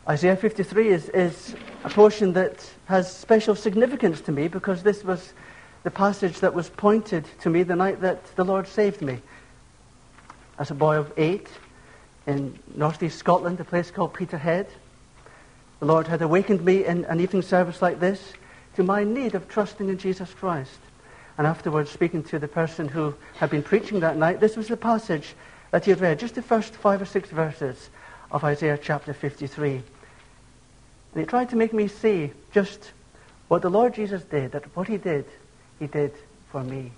Isaiah 53 is a portion that has special significance to me because this was the passage that was pointed to me the night that the Lord saved me. As a boy of 8 in northeast Scotland, a place called Peterhead, the Lord had awakened me in an evening service like this to my need of trusting in Jesus Christ. And afterwards, speaking to the person who had been preaching that night, this was the passage that he had read, just the first 5 or 6 verses of Isaiah chapter 53. And he tried to make me see just what the Lord Jesus did, that what he did for me.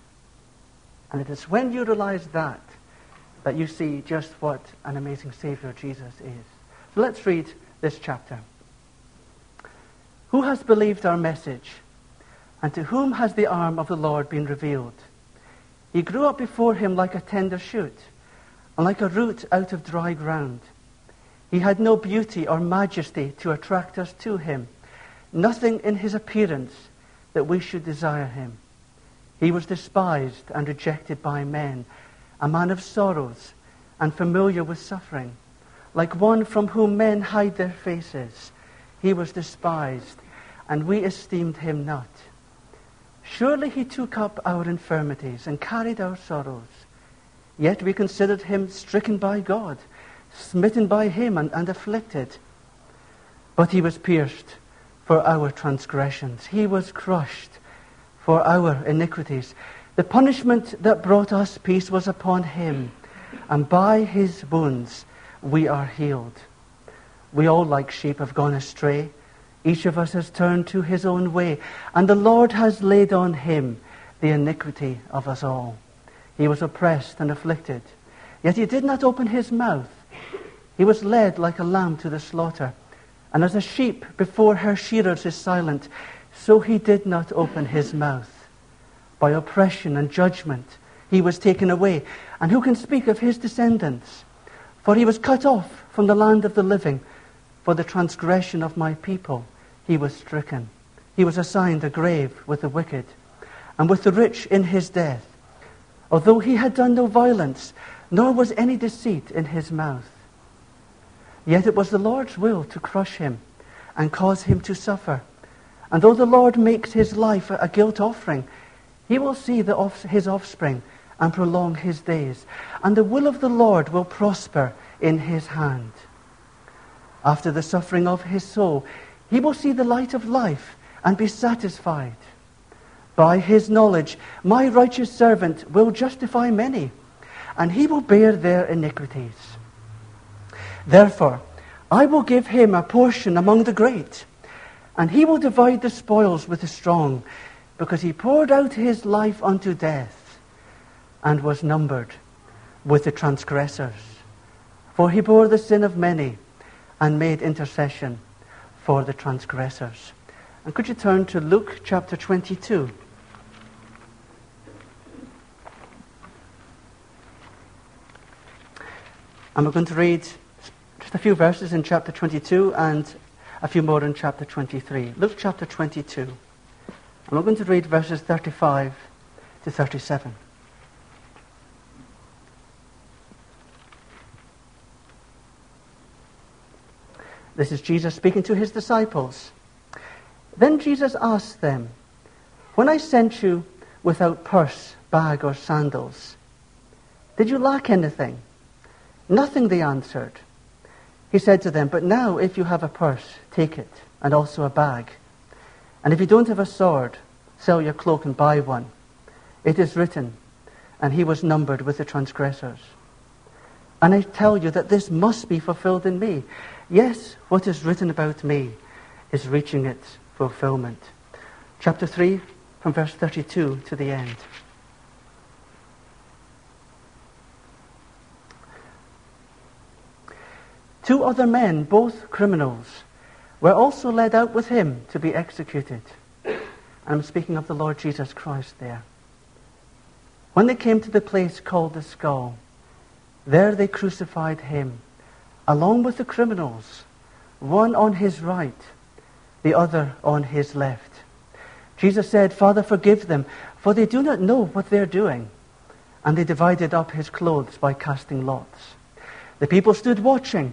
And it is when you realize that you see just what an amazing Savior Jesus is. So let's read this chapter. Who has believed our message? And to whom has the arm of the Lord been revealed? He grew up before him like a tender shoot, and like a root out of dry ground. He had no beauty or majesty to attract us to him, nothing in his appearance that we should desire him. He was despised and rejected by men, a man of sorrows and familiar with suffering, like one from whom men hide their faces. He was despised, and we esteemed him not. Surely he took up our infirmities and carried our sorrows. Yet we considered him stricken by God, smitten by him and afflicted. But he was pierced for our transgressions. He was crushed for our iniquities. The punishment that brought us peace was upon him, and by his wounds we are healed. We all like sheep have gone astray. Each of us has turned to his own way, and the Lord has laid on him the iniquity of us all. He was oppressed and afflicted, yet he did not open his mouth. He was led like a lamb to the slaughter, and as a sheep before her shearers is silent, so he did not open his mouth. By oppression and judgment he was taken away, and who can speak of his descendants? For he was cut off from the land of the living. For the transgression of my people he was stricken. He was assigned a grave with the wicked, and with the rich in his death, although he had done no violence, nor was any deceit in his mouth. Yet it was the Lord's will to crush him and cause him to suffer. And though the Lord makes his life a guilt offering, he will see his offspring and prolong his days. And the will of the Lord will prosper in his hand. After the suffering of his soul, he will see the light of life and be satisfied. By his knowledge, my righteous servant will justify many, and he will bear their iniquities. Therefore, I will give him a portion among the great, and he will divide the spoils with the strong, because he poured out his life unto death, and was numbered with the transgressors. For he bore the sin of many, and made intercession for the transgressors. And could you turn to Luke chapter 22? And we're going to read just a few verses in chapter 22 and a few more in chapter 23. Luke chapter 22. And we're going to read verses 35 to 37. This is Jesus speaking to his disciples. Then Jesus asked them, "When I sent you without purse, bag, or sandals, did you lack anything?" "Nothing," they answered. He said to them, "But now if you have a purse, take it, and also a bag. And if you don't have a sword, sell your cloak and buy one. It is written, and he was numbered with the transgressors. And I tell you that this must be fulfilled in me. Yes, what is written about me is reaching its fulfillment." Chapter 3, from verse 32 to the end. Two other men, both criminals, were also led out with him to be executed. I'm speaking of the Lord Jesus Christ there. When they came to the place called the Skull, there they crucified him, along with the criminals, one on his right, the other on his left. Jesus said, "Father, forgive them, for they do not know what they are doing." And they divided up his clothes by casting lots. The people stood watching,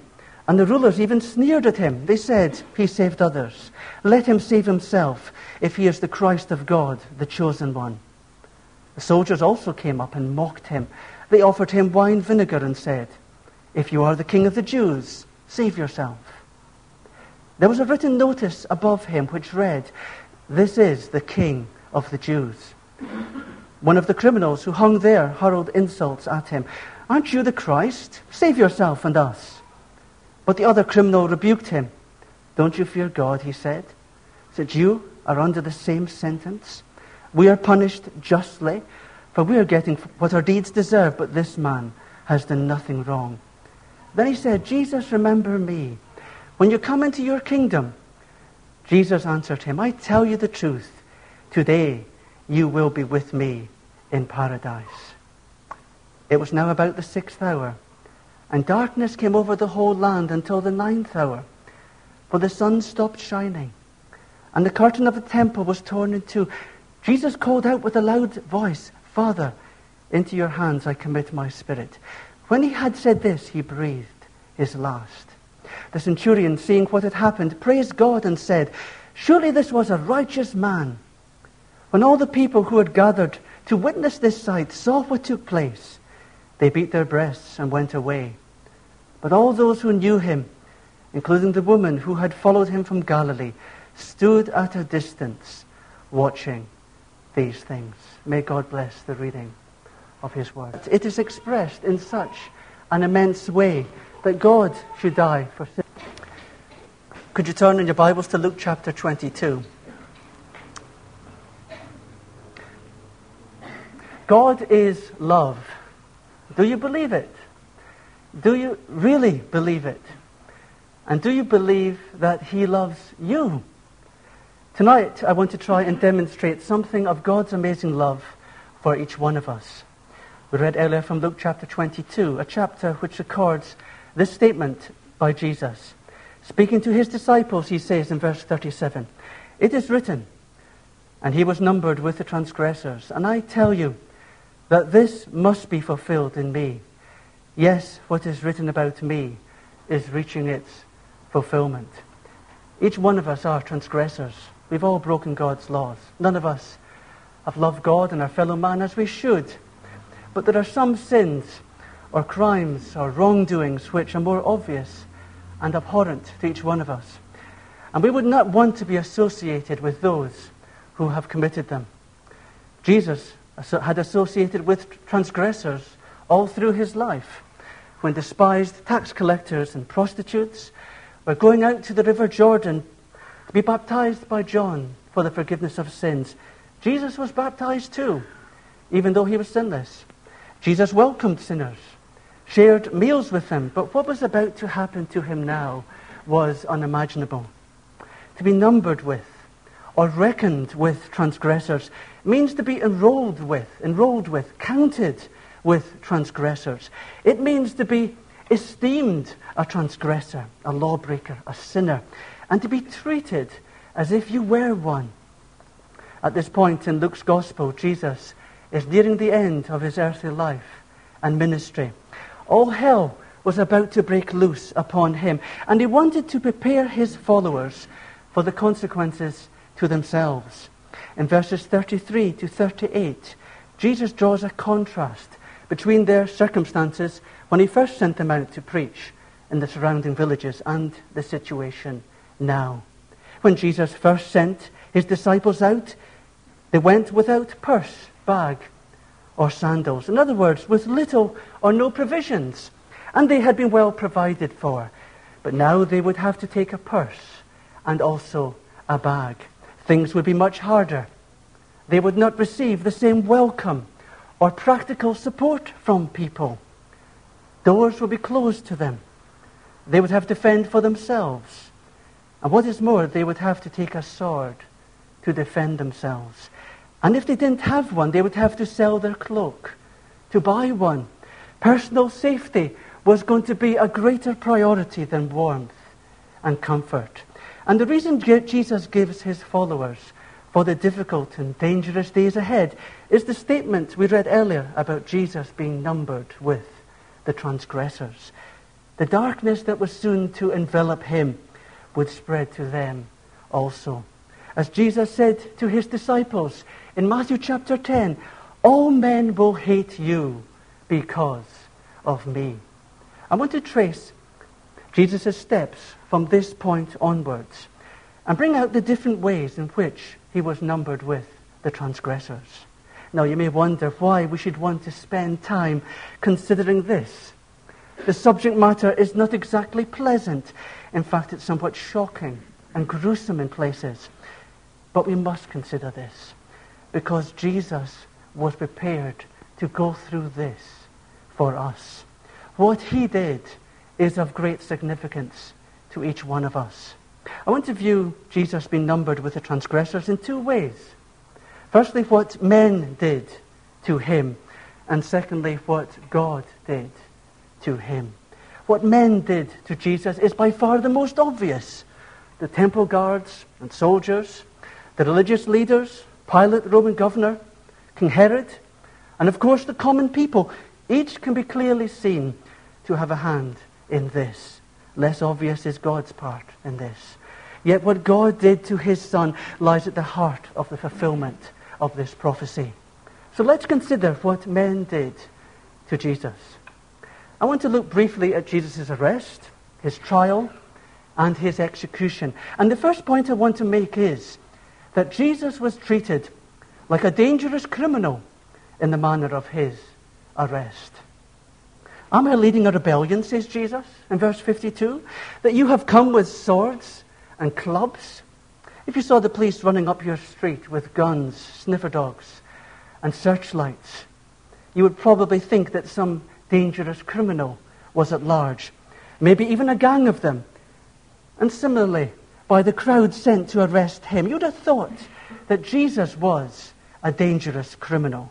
And the rulers even sneered at him. They said, "He saved others. Let him save himself if he is the Christ of God, the chosen one." The soldiers also came up and mocked him. They offered him wine vinegar and said, "If you are the king of the Jews, save yourself." There was a written notice above him which read, "This is the King of the Jews." One of the criminals who hung there hurled insults at him. "Aren't you the Christ? Save yourself and us." But the other criminal rebuked him. "Don't you fear God," he said, "since you are under the same sentence? We are punished justly, for we are getting what our deeds deserve, but this man has done nothing wrong." Then he said, "Jesus, remember me when you come into your kingdom." Jesus answered him, "I tell you the truth. Today you will be with me in paradise." It was now about the 6th hour, and darkness came over the whole land until the 9th hour, for the sun stopped shining, and the curtain of the temple was torn in two. Jesus called out with a loud voice, "Father, into your hands I commit my spirit." When he had said this, he breathed his last. The centurion, seeing what had happened, praised God and said, "Surely this was a righteous man." When all the people who had gathered to witness this sight saw what took place, they beat their breasts and went away. But all those who knew him, including the woman who had followed him from Galilee, stood at a distance watching these things. May God bless the reading of his word. It is expressed in such an immense way that God should die for sin. Could you turn in your Bibles to Luke chapter 22? God is love. Do you believe it? Do you really believe it? And do you believe that he loves you? Tonight, I want to try and demonstrate something of God's amazing love for each one of us. We read earlier from Luke chapter 22, a chapter which records this statement by Jesus. Speaking to his disciples, he says in verse 37, "It is written, and he was numbered with the transgressors. And I tell you that this must be fulfilled in me. Yes, what is written about me is reaching its fulfillment." Each one of us are transgressors. We've all broken God's laws. None of us have loved God and our fellow man as we should. But there are some sins or crimes or wrongdoings which are more obvious and abhorrent to each one of us. And we would not want to be associated with those who have committed them. Jesus had associated with transgressors all through his life. When despised tax collectors and prostitutes were going out to the river Jordan to be baptized by John for the forgiveness of sins, Jesus was baptized too, even though he was sinless. Jesus welcomed sinners, shared meals with them, but what was about to happen to him now was unimaginable. To be numbered with or reckoned with transgressors means to be enrolled with, counted with transgressors. It means to be esteemed a transgressor, a lawbreaker, a sinner, and to be treated as if you were one. At this point in Luke's Gospel, Jesus is nearing the end of his earthly life and ministry. All hell was about to break loose upon him, and he wanted to prepare his followers for the consequences to themselves. In verses 33 to 38, Jesus draws a contrast between their circumstances when he first sent them out to preach in the surrounding villages and the situation now. When Jesus first sent his disciples out, they went without purse, bag, or sandals. In other words, with little or no provisions. And they had been well provided for. But now they would have to take a purse and also a bag. Things would be much harder. They would not receive the same welcome or practical support from people. Doors would be closed to them. They would have to fend for themselves. And what is more, they would have to take a sword to defend themselves. And if they didn't have one, they would have to sell their cloak to buy one. Personal safety was going to be a greater priority than warmth and comfort. And the reason Jesus gives his followers for the difficult and dangerous days ahead is the statement we read earlier about Jesus being numbered with the transgressors. the darkness that was soon to envelop him would spread to them also. As Jesus said to his disciples in Matthew chapter 10, all men will hate you because of me. I want to trace Jesus' steps from this point onwards and bring out the different ways in which he was numbered with the transgressors. Now you may wonder why we should want to spend time considering this. The subject matter is not exactly pleasant. In fact, it's somewhat shocking and gruesome in places. But we must consider this because Jesus was prepared to go through this for us. What he did is of great significance to each one of us. I want to view Jesus being numbered with the transgressors in two ways. Firstly, what men did to him, and secondly, what God did to him. What men did to Jesus is by far the most obvious. The temple guards and soldiers, the religious leaders, Pilate, the Roman governor, King Herod, and of course the common people, each can be clearly seen to have a hand in this. Less obvious is God's part in this. Yet what God did to his Son lies at the heart of the fulfillment of this prophecy. So let's consider what men did to Jesus. I want to look briefly at Jesus' arrest, his trial, and his execution. And the first point I want to make is that Jesus was treated like a dangerous criminal in the manner of his arrest. Am I leading a rebellion, says Jesus in verse 52, that you have come with swords and clubs? If you saw the police running up your street with guns, sniffer dogs, and searchlights, you would probably think that some dangerous criminal was at large, maybe even a gang of them. And similarly, by the crowd sent to arrest him, you'd have thought that Jesus was a dangerous criminal.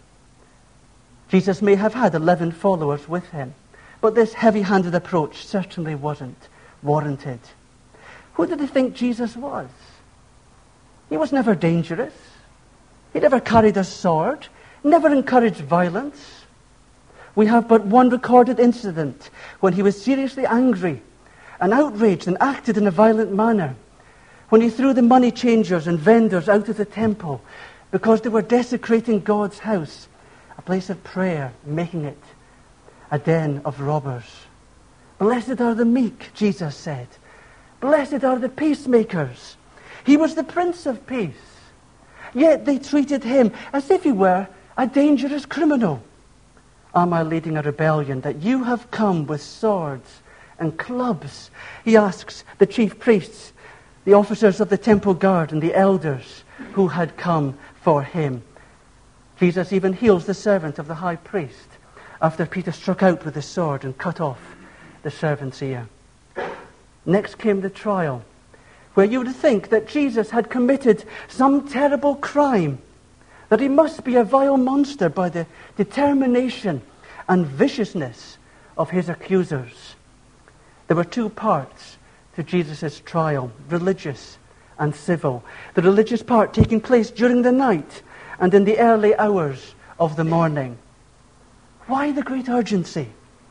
Jesus may have had 11 followers with him, but this heavy-handed approach certainly wasn't warranted. Who did they think Jesus was? He was never dangerous. He never carried a sword, never encouraged violence. We have but one recorded incident when he was seriously angry and outraged and acted in a violent manner, when he threw the money changers and vendors out of the temple because they were desecrating God's house, a place of prayer, making it a den of robbers. Blessed are the meek, Jesus said. Blessed are the peacemakers. He was the Prince of Peace. Yet they treated him as if he were a dangerous criminal. Am I leading a rebellion that you have come with swords and clubs? He asks the chief priests, the officers of the temple guard, and the elders who had come for him. Jesus even heals the servant of the high priest after Peter struck out with his sword and cut off the servant's ear. Next came the trial, where you would think that Jesus had committed some terrible crime, that he must be a vile monster by the determination and viciousness of his accusers. There were two parts to Jesus' trial, religious and civil. The religious part taking place during the night and in the early hours of the morning. Why the great urgency?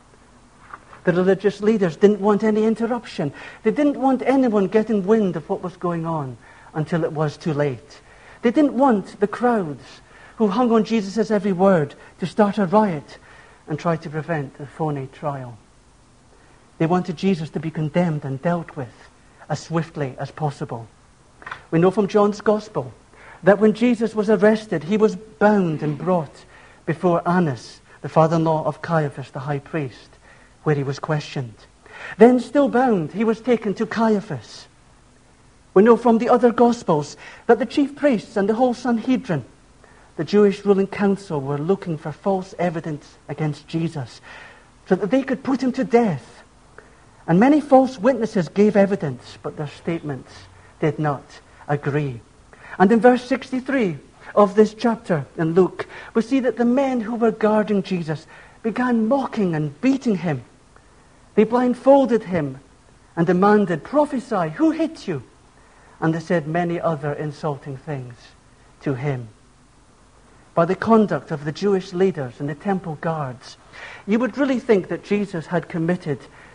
The religious leaders didn't want any interruption. They didn't want anyone getting wind of what was going on until it was too late. They didn't want the crowds who hung on Jesus' every word to start a riot and try to prevent the phony trial. They wanted Jesus to be condemned and dealt with as swiftly as possible. We know from John's Gospel that when Jesus was arrested, he was bound and brought before Annas, the father-in-law of Caiaphas, the high priest, where he was questioned. Then, still bound, he was taken to Caiaphas. We know from the other Gospels that the chief priests and the whole Sanhedrin, the Jewish ruling council, were looking for false evidence against Jesus so that they could put him to death. And many false witnesses gave evidence, but their statements did not agree. And in verse 63 of this chapter in Luke, we see that the men who were guarding Jesus began mocking and beating him. They blindfolded him and demanded, "Prophesy, who hit you?" And they said many other insulting things to him. By the conduct of the Jewish leaders and the temple guards, you would really think that Jesus had committed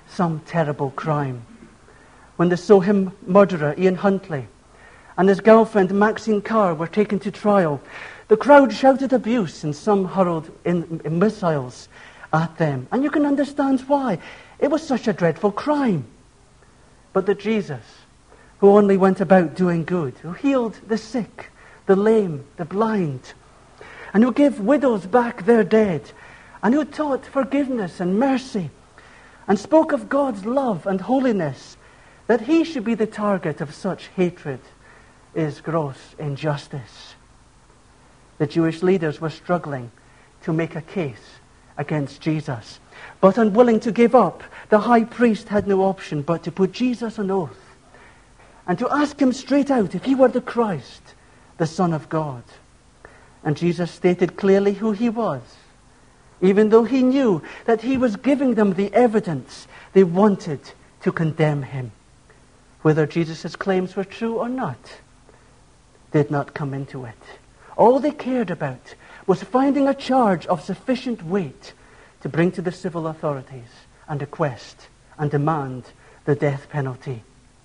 some terrible crime. When the Soham murderer, Ian Huntley, and his girlfriend, Maxine Carr, were taken to trial, the crowd shouted abuse and some hurled in missiles at them. And you can understand why. It was such a dreadful crime. But the Jesus, who only went about doing good, who healed the sick, the lame, the blind, and who gave widows back their dead, and who taught forgiveness and mercy, and spoke of God's love and holiness, that he should be the target of such hatred is gross injustice. The Jewish leaders were struggling to make a case against Jesus, but unwilling to give up. The high priest had no option but to put Jesus on oath and to ask him straight out if he were the Christ, the Son of God. And Jesus stated clearly who he was, even though he knew that he was giving them the evidence they wanted to condemn him. Whether Jesus' claims were true or not did not come into it. All they cared about was finding a charge of sufficient weight to bring to the civil authorities and request and demand the death penalty.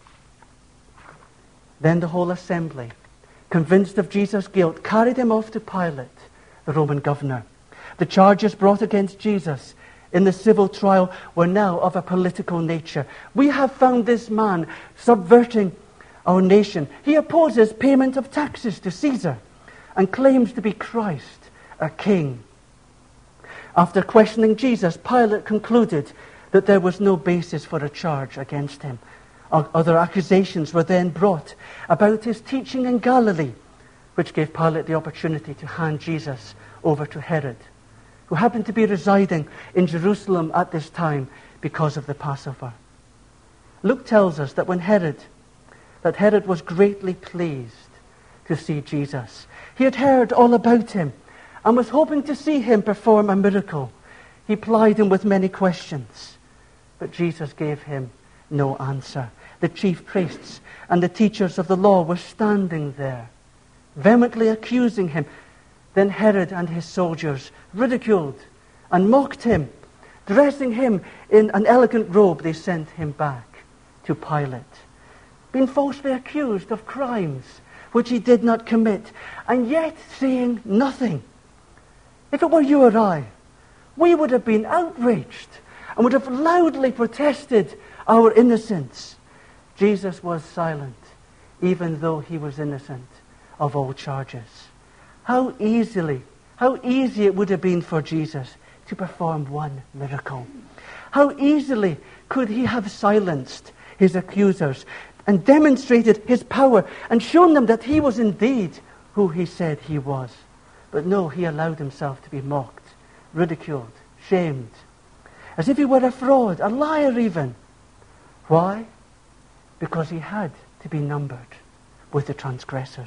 Then the whole assembly, convinced of Jesus' guilt, carried him off to Pilate, the Roman governor. The charges brought against Jesus in the civil trial were now of a political nature. We have found this man subverting our nation. He opposes payment of taxes to Caesar and claims to be Christ, a king. After questioning Jesus, Pilate concluded that there was no basis for a charge against him. Other accusations were then brought about his teaching in Galilee, which gave Pilate the opportunity to hand Jesus over to Herod, who happened to be residing in Jerusalem at this time because of the Passover. Luke tells us that Herod was greatly pleased to see Jesus. He had heard all about him and was hoping to see him perform a miracle. He plied him with many questions, but Jesus gave him no answer. The chief priests and the teachers of the law were standing there, vehemently accusing him. Then Herod and his soldiers ridiculed and mocked him. Dressing him in an elegant robe, they sent him back to Pilate, being falsely accused of crimes which he did not commit, and yet saying nothing. If it were you or I, we would have been outraged and would have loudly protested our innocence. Jesus was silent, even though he was innocent of all charges. How easy it would have been for Jesus to perform one miracle. How easily could he have silenced his accusers and demonstrated his power and shown them that he was indeed who he said he was. But no, he allowed himself to be mocked, ridiculed, shamed, as if he were a fraud, a liar even. Why? Because he had to be numbered with the transgressors.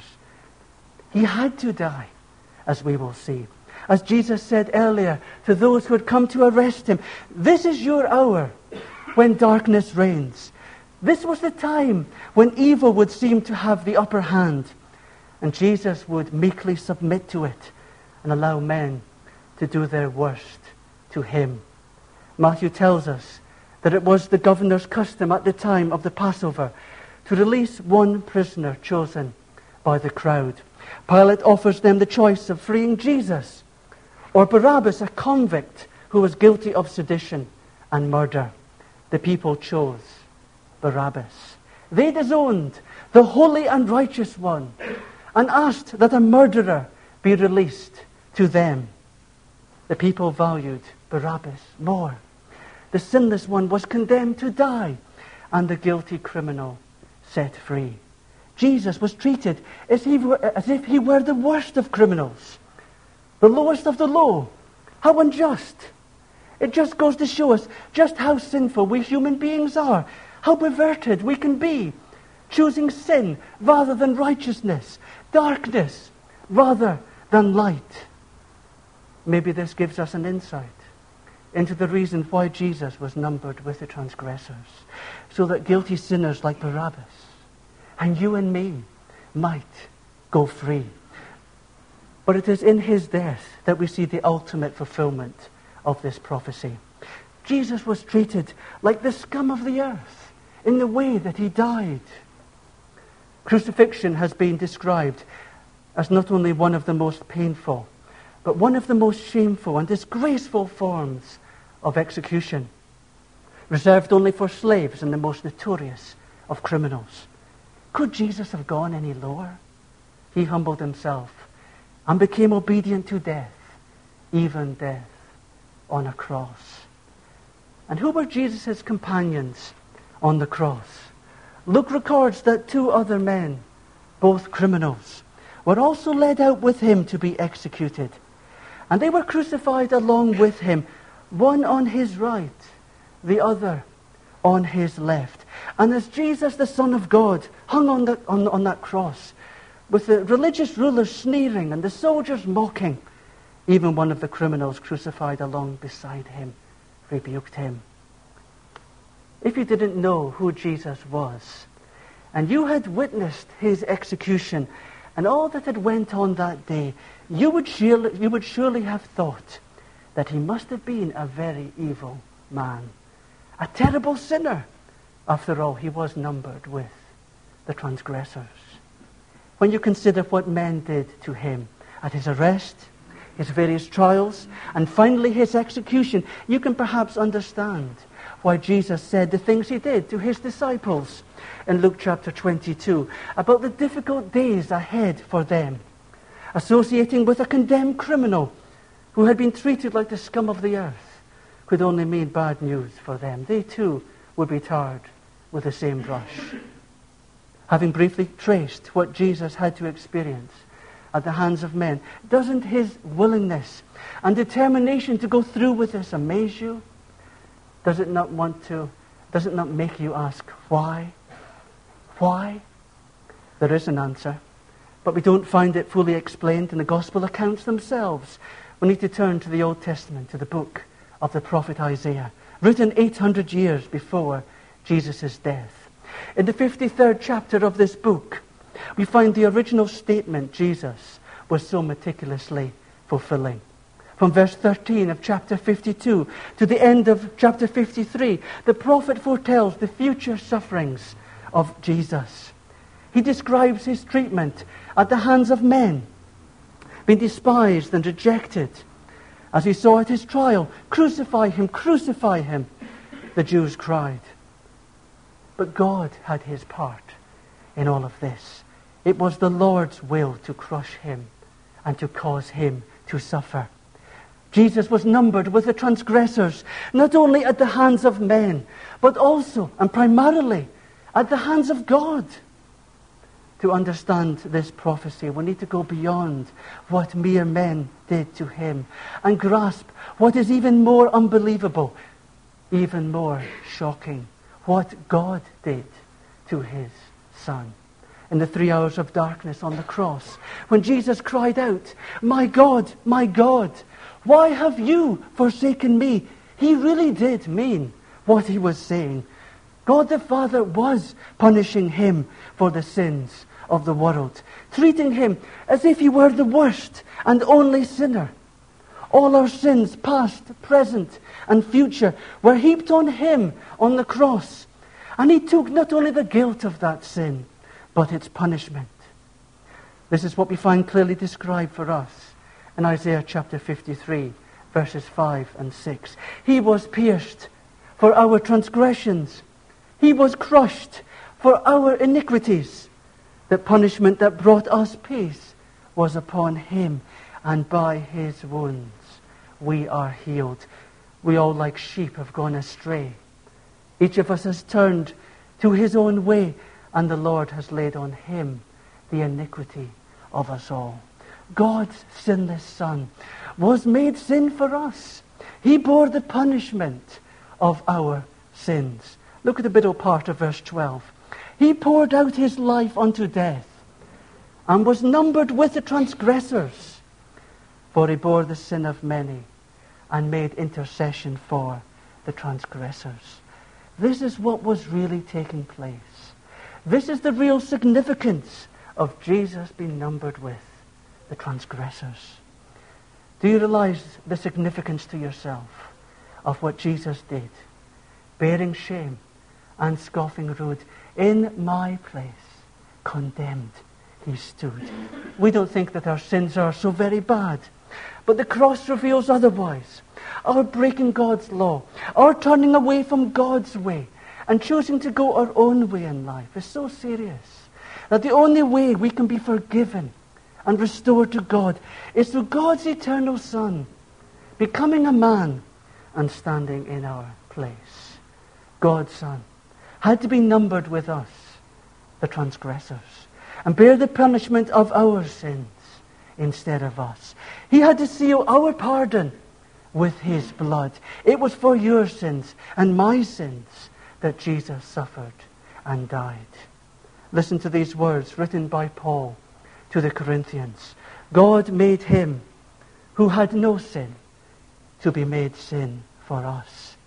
He had to die, as we will see. As Jesus said earlier to those who had come to arrest him, this is your hour when darkness reigns. This was the time when evil would seem to have the upper hand, and Jesus would meekly submit to it and allow men to do their worst to him. Matthew tells us that it was the governor's custom at the time of the Passover to release one prisoner chosen by the crowd. Pilate offers them the choice of freeing Jesus or Barabbas, a convict who was guilty of sedition and murder. The people chose Barabbas. They disowned the holy and righteous one and asked that a murderer be released to them. The people valued Barabbas more. The sinless one was condemned to die, and the guilty criminal set free. Jesus was treated as if he were the worst of criminals, the lowest of the low. How unjust. It just goes to show us just how sinful we human beings are, how perverted we can be, choosing sin rather than righteousness, darkness rather than light. Maybe this gives us an insight into the reason why Jesus was numbered with the transgressors, so that guilty sinners like Barabbas and you and me might go free. But it is in his death that we see the ultimate fulfillment of this prophecy. Jesus was treated like the scum of the earth in the way that he died. Crucifixion has been described as not only one of the most painful, but one of the most shameful and disgraceful forms of execution, reserved only for slaves and the most notorious of criminals. Could Jesus have gone any lower? He humbled himself and became obedient to death, even death on a cross. And who were Jesus' companions on the cross? Luke records that 2 other men, both criminals, were also led out with him to be executed. And they were crucified along with him, one on his right, the other on his left. And as Jesus, the Son of God, hung on that cross, with the religious rulers sneering and the soldiers mocking, even one of the criminals crucified along beside him rebuked him. If you didn't know who Jesus was, and you had witnessed his execution and all that had went on that day, you would surely have thought that he must have been a very evil man, a terrible sinner. After all, he was numbered with the transgressors. When you consider what men did to him at his arrest, his various trials, and finally his execution, you can perhaps understand why Jesus said the things he did to his disciples in Luke chapter 22 about the difficult days ahead for them, associating with a condemned criminal who had been treated like the scum of the earth could only mean bad news for them. They too would be tarred with the same brush. Having briefly traced what Jesus had to experience at the hands of men, doesn't his willingness and determination to go through with this amaze you? Does it not make you ask, why? Why? There is an answer, but we don't find it fully explained in the gospel accounts themselves. We need to turn to the Old Testament, to the book of the prophet Isaiah, written 800 years before Jesus' death. In the 53rd chapter of this book, we find the original statement Jesus was so meticulously fulfilling. From verse 13 of chapter 52 to the end of chapter 53, the prophet foretells the future sufferings of Jesus. He describes his treatment at the hands of men, being despised and rejected. As he saw at his trial, crucify him, crucify him, the Jews cried. But God had his part in all of this. It was the Lord's will to crush him and to cause him to suffer. Jesus was numbered with the transgressors, not only at the hands of men, but also and primarily at the hands of God. To understand this prophecy, we need to go beyond what mere men did to him and grasp what is even more unbelievable, even more shocking, what God did to his Son. In the 3 hours of darkness on the cross, when Jesus cried out, my God, why have you forsaken me?" He really did mean what he was saying. God the Father was punishing him for the sins of the world, treating him as if he were the worst and only sinner. All our sins, past, present, and future, were heaped on him on the cross. And he took not only the guilt of that sin, but its punishment. This is what we find clearly described for us in Isaiah chapter 53, verses 5 and 6. He was pierced for our transgressions. He was crushed for our iniquities. The punishment that brought us peace was upon him, and by his wounds we are healed. We all like sheep have gone astray. Each of us has turned to his own way, and the Lord has laid on him the iniquity of us all. God's sinless Son was made sin for us. He bore the punishment of our sins. Look at the middle part of verse 12. He poured out his life unto death and was numbered with the transgressors, for he bore the sin of many and made intercession for the transgressors. This is what was really taking place. This is the real significance of Jesus being numbered with the transgressors. Do you realize the significance to yourself of what Jesus did, bearing shame and scoffing rude. In my place, condemned, he stood. We don't think that our sins are so very bad, but the cross reveals otherwise. Our breaking God's law, our turning away from God's way, and choosing to go our own way in life is so serious that the only way we can be forgiven and restored to God is through God's eternal Son, becoming a man and standing in our place. God's Son had to be numbered with us, the transgressors, and bear the punishment of our sins instead of us. He had to seal our pardon with his blood. It was for your sins and my sins that Jesus suffered and died. Listen to these words written by Paul to the Corinthians. God made him who had no sin to be made sin for us,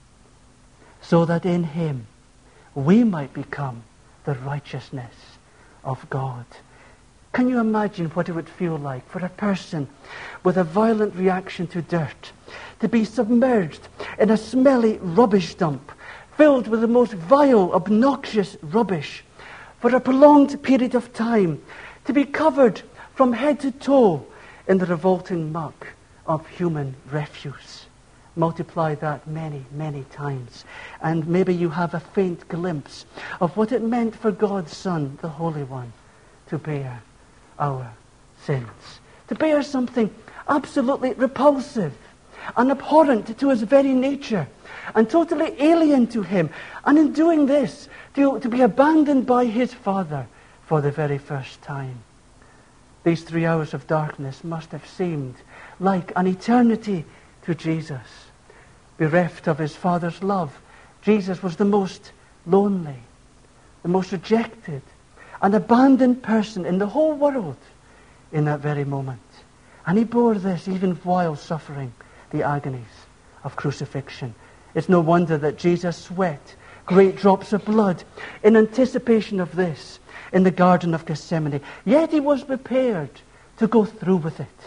so that in him we might become the righteousness of God. Can you imagine what it would feel like for a person with a violent reaction to dirt to be submerged in a smelly rubbish dump filled with the most vile, obnoxious rubbish for a prolonged period of time, to be covered from head to toe in the revolting muck of human refuse? Multiply that many, many times, and maybe you have a faint glimpse of what it meant for God's Son, the Holy One, to bear our sins, to bear something absolutely repulsive and abhorrent to his very nature and totally alien to him, and in doing this, to be abandoned by his Father for the very first time. These 3 hours of darkness must have seemed like an eternity to Jesus. Bereft of his Father's love, Jesus was the most lonely, the most rejected, and abandoned person in the whole world in that very moment. And he bore this even while suffering the agonies of crucifixion. It's no wonder that Jesus sweat great drops of blood in anticipation of this in the Garden of Gethsemane. Yet he was prepared to go through with it.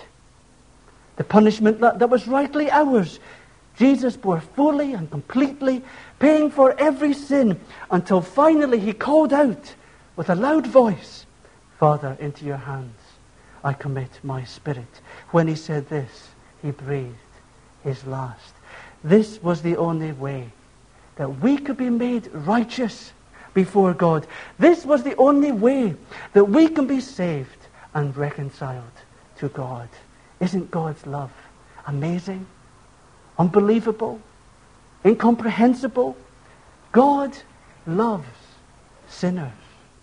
The punishment that was rightly ours, Jesus bore fully and completely, paying for every sin, until finally he called out with a loud voice, "Father, into your hands I commit my spirit." When he said this, he breathed his last. This was the only way that we could be made righteous before God. This was the only way that we can be saved and reconciled to God. Isn't God's love amazing? Unbelievable? Incomprehensible? God loves sinners.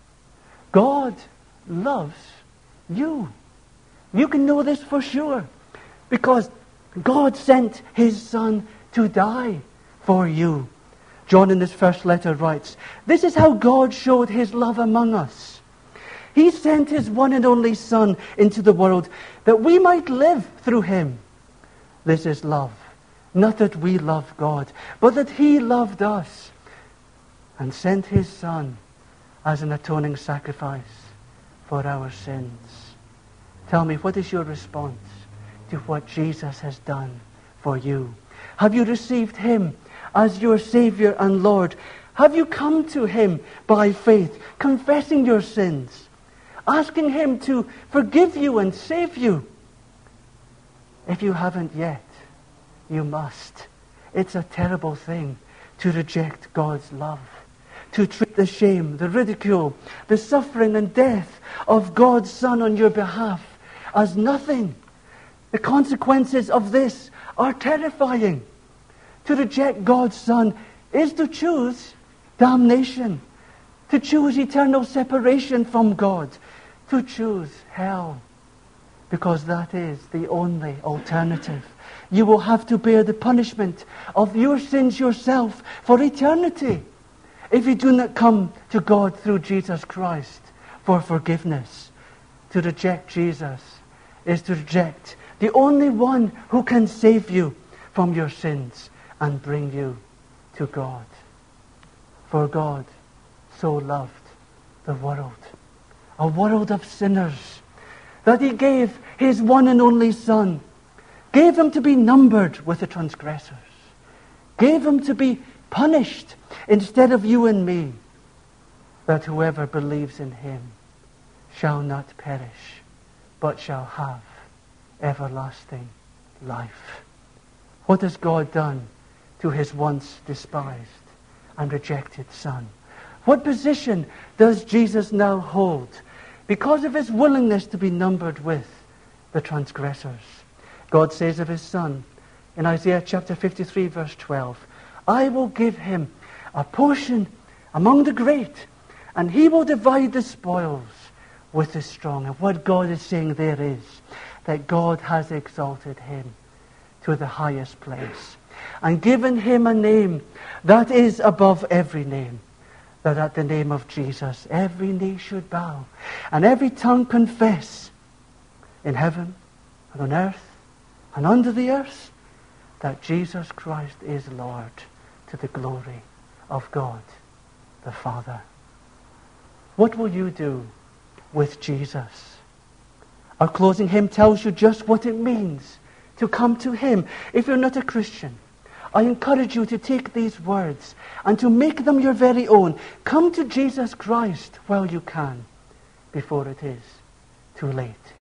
God loves you. You can know this for sure, because God sent his Son to die for you. John in his first letter writes, "This is how God showed his love among us. He sent his one and only Son into the world that we might live through him. This is love. Not that we love God, but that he loved us and sent his Son as an atoning sacrifice for our sins." Tell me, what is your response to what Jesus has done for you? Have you received him as your Savior and Lord? Have you come to him by faith, confessing your sins, asking him to forgive you and save you? If you haven't yet, you must. It's a terrible thing to reject God's love, to treat the shame, the ridicule, the suffering and death of God's Son on your behalf as nothing. The consequences of this are terrifying. To reject God's Son is to choose damnation, to choose eternal separation from God, to choose hell, because that is the only alternative. You will have to bear the punishment of your sins yourself for eternity if you do not come to God through Jesus Christ for forgiveness. To reject Jesus is to reject the only one who can save you from your sins and bring you to God. For God so loved the world, a world of sinners, that he gave his one and only Son, gave him to be numbered with the transgressors, gave him to be punished instead of you and me, that whoever believes in him shall not perish, but shall have everlasting life. What has God done to his once despised and rejected Son? What position does Jesus now hold because of his willingness to be numbered with the transgressors? God says of his Son in Isaiah chapter 53 verse 12, I will give him a portion among the great, and he will divide the spoils with the strong. And what God is saying there is that God has exalted him to the highest place and given him a name that is above every name, that at the name of Jesus every knee should bow and every tongue confess in heaven and on earth and under the earth that Jesus Christ is Lord, to the glory of God the Father. What will you do with Jesus? Our closing hymn tells you just what it means to come to him. If you're not a Christian, I encourage you to take these words and to make them your very own. Come to Jesus Christ while you can, before it is too late.